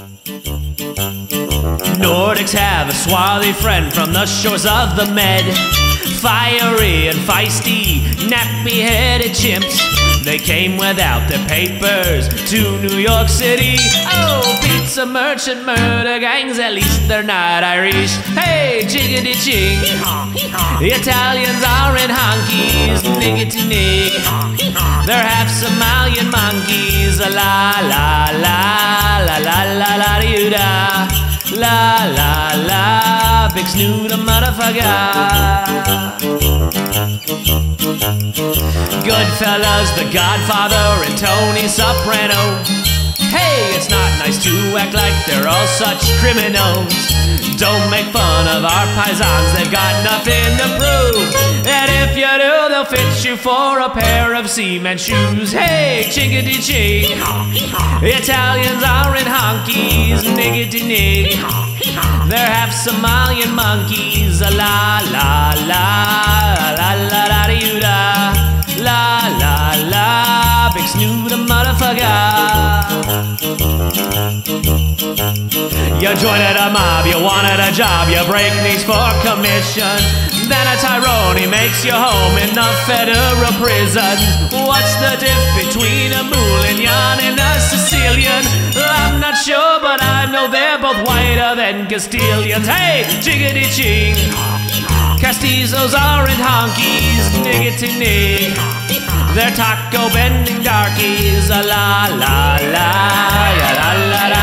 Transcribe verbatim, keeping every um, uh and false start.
Nordics have a swarthy friend from the shores of the Med. Fiery and feisty, nappy-headed chimps. They came without their papers to New York City. Oh, pizza merchant murder gangs, at least they're not Irish. Hey, jiggity-jing. The Italians are in honkies, niggity-nig. They're half Somalian monkeys. La la la la la la la doo da. La la la, big snoot a motherfucker. Goodfellas, The Godfather, and Tony Soprano. Hey, it's not nice to act like they're all such criminals. Don't make fun of our paisans, they've got nothing to prove. And if you do, they'll fit you for a pair of cement shoes. Hey, chickadee-ching. The Italians are in honkies, niggity-nig. They're half Somalian monkeys. La la la la la la la doo da. La la la, big snoot a motherfucker. You joined a mob, you wanted a job, you break knees for commission. Then a Tyrone makes you home in the federal prison. What's the diff between a Moulignan and a Sicilian? I'm not sure, but I know they're both whiter than Castilians. Hey, jiggity-ching. Castizos are in honkies, niggity-nig. They're taco bending darkies. La la la, la la la.